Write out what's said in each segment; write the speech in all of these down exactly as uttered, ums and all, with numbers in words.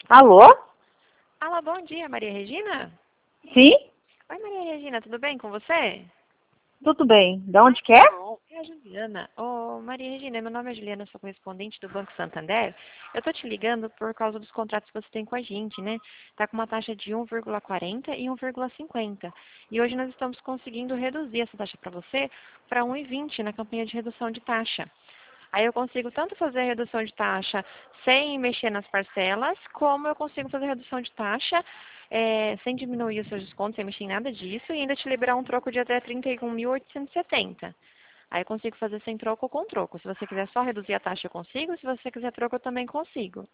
Alô? Alô, bom dia, Maria Regina? Sim? Oi, Maria Regina, tudo bem com você? Tudo bem. De onde que é? Bom, é a Juliana. Ô, Maria Regina, meu nome é Juliana, sou correspondente do Banco Santander. Eu tô te ligando por causa dos contratos que você tem com a gente, né? Tá com uma taxa de um vírgula quarenta e um vírgula cinquenta. E hoje nós estamos conseguindo reduzir essa taxa para você para um vírgula vinte na campanha de redução de taxa. Aí eu consigo tanto fazer a redução de taxa sem mexer nas parcelas, como eu consigo fazer a redução de taxa é, sem diminuir os seus descontos, sem mexer em nada disso, e ainda te liberar um troco de até trinta e um mil oitocentos e setenta. Aí eu consigo fazer sem troco ou com troco. Se você quiser só reduzir a taxa, eu consigo. Se você quiser troco, eu também consigo.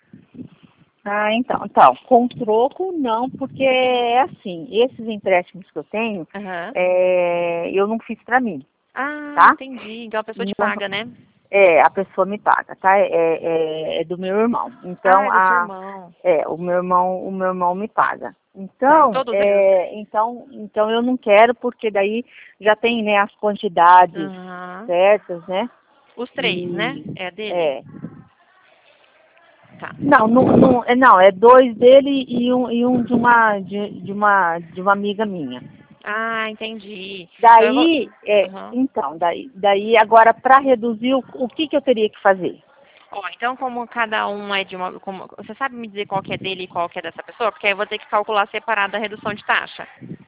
Ah, então, então, com troco não, porque é assim, esses empréstimos que eu tenho, Aham. é, eu não fiz pra mim, Ah, tá? entendi. Então a pessoa te Não, paga, né? é, a pessoa me paga, tá? É, é, é do meu irmão. Ah, Então, é do seu a, irmão. é, o meu irmão, o meu irmão me paga. Tá. Então, Todos eles. é, então, então eu não quero, porque daí já tem, né, as quantidades Aham. certas, né? Os três, né? E É dele? é, Tá. Não, não, não, é, não, é dois dele e um, e um de uma de, de uma de uma amiga minha. Ah, entendi. Então eu vou. Daí, é, Aham. então, daí, daí agora para reduzir o, o que que eu teria que fazer? Ó, então como cada um é de uma. Como, você sabe me dizer qual que é dele e qual que é dessa pessoa? Porque aí eu vou ter que calcular separado a redução de taxa.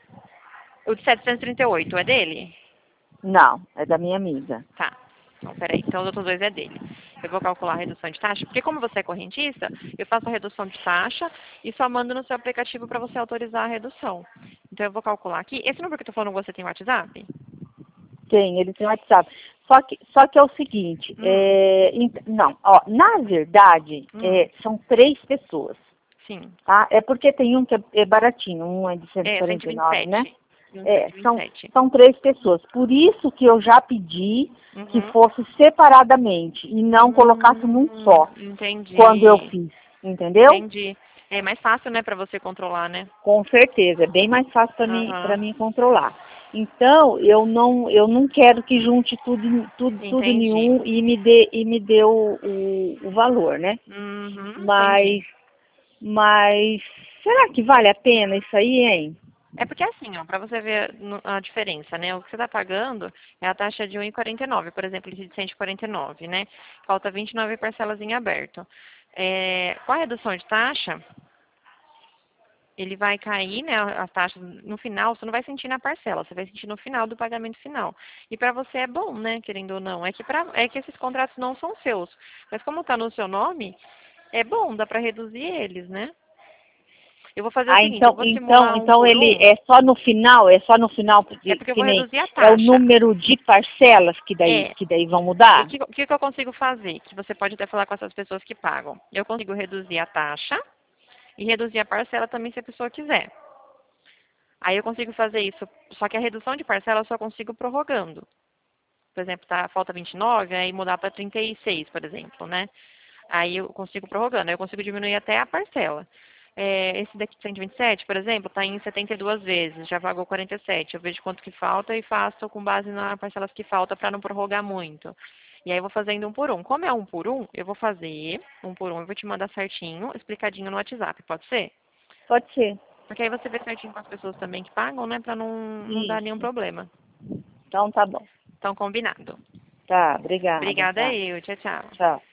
O de setecentos e trinta e oito é dele? Não, é da minha amiga. Tá. Então, peraí. Então, os outros dois é dele. Eu vou calcular a redução de taxa, porque como você é correntista, eu faço a redução de taxa e só mando no seu aplicativo para você autorizar a redução. Então, eu vou calcular aqui. Esse número que eu tô falando, você tem WhatsApp? Tem, ele tem WhatsApp. Só que, só que é o seguinte, Hum, é, ent- não, ó, na verdade, hum, é, são três pessoas, sim. tá? É porque tem um que é, é baratinho, um é de cento e É, quarenta e nove, né? cento e vinte e sete. E um É, são, cento e vinte e sete. são três pessoas. Por isso que eu já pedi que Uhum. fosse separadamente e não colocasse num Hum, só, quando eu entendi. fiz, entendeu? Entendi. É mais fácil, né, para você controlar, né? Com certeza, é bem mais fácil para mim, para Aham. mim controlar. Então, eu não, eu não quero que junte tudo, em- tudo, tudo em Entendi. nenhum e me dê, e me dê o, o, o valor, né? Uhum, entendi. Mas, mas, será que vale a pena isso aí, hein? É porque assim, ó, para você ver no- a diferença, né? O que você está pagando é a taxa de um vírgula quarenta e nove, por exemplo, esse de cento e quarenta e nove, né? Falta vinte e nove parcelas em aberto. É, com a redução de taxa, ele vai cair, né, a taxa no final, você não vai sentir na parcela, você vai sentir no final do pagamento final. E para você é bom, né, querendo ou não. É que, pra, é que esses contratos não são seus. Mas como está no seu nome, é bom, dá para reduzir eles, né? Eu vou fazer o Ah, seguinte, eu então, vou então, simular um então por ele um, é só no final, é só no final, é porque porque eu que vou nem reduzir a é o taxa. número de parcelas que daí, É, que daí vão e o mudar? que, o que que eu consigo fazer? Que você pode até falar com essas pessoas que pagam. Eu consigo reduzir a taxa e reduzir a parcela também se a pessoa quiser. Aí eu consigo fazer isso, só que a redução de parcela eu só consigo prorrogando. Por exemplo, tá, falta vinte e nove, aí mudar para trinta e seis, por exemplo, né? Aí eu consigo prorrogando, aí eu consigo diminuir até a parcela. É, esse daqui de cento e vinte e sete, por exemplo, está em setenta e duas vezes, já pagou quarenta e sete. Eu vejo quanto que falta e faço com base nas parcelas que falta para não prorrogar muito. E aí eu vou fazendo um por um. Como é um por um, eu vou fazer um por um, eu vou te mandar certinho, explicadinho no WhatsApp, pode ser? Pode ser. Porque aí você vê certinho com as pessoas também que pagam, né, para não, não dar nenhum Isso. problema. Então tá bom. Então, combinado. Tá, obrigada, Obrigada tá. eu. Tchau, tchau. Tchau.